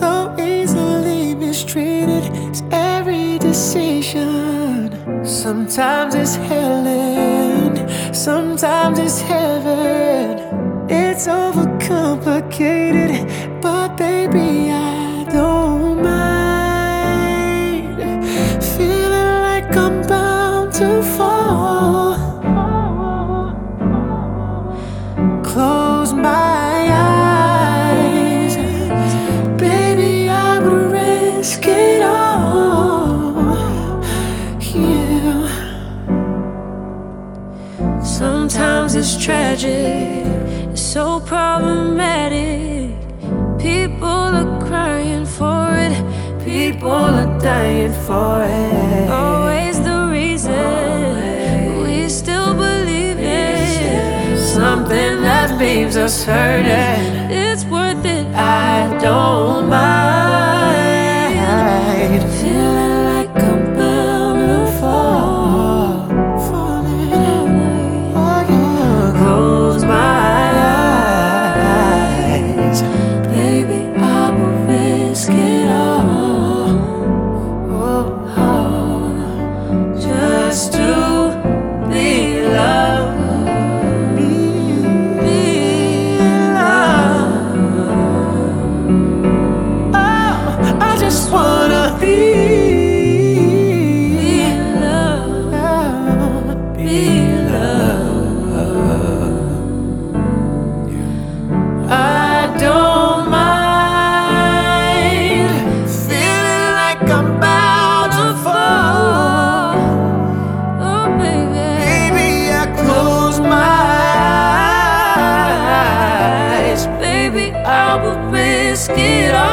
so easily mistreated. It's every decision. Sometimes it's hell and sometimes it's heaven. It's overcomplicated, but baby, I don't mind feeling like I'm bound to fall. Close my eyes, baby, I would risk it all. Yeah. Sometimes it's tragic, it's so problematic. People are crying for it, People are dying for it. always the reason we still believe it. Something that leaves us hurting. It's worth it. I don't mind feeling like I'm bound to fall. Falling. Oh, yeah. Close my eyes, baby, I will risk it all. Oh, just to be loved. I just wanna be loved, be loved. I don't mind feeling like I'm bound to fall. Oh, baby. Baby, I close my eyes. Baby, I will risk it all.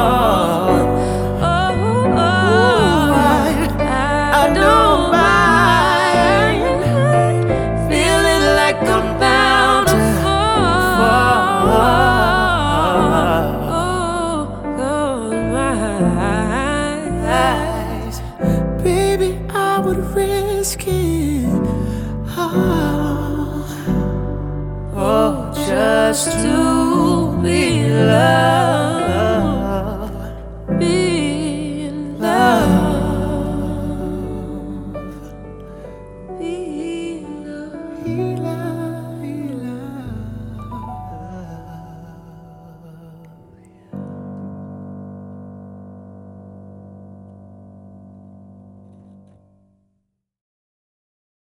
I don't mind feeling like I'm bound to fall. Baby, I would risk it all. Oh, just to be loved.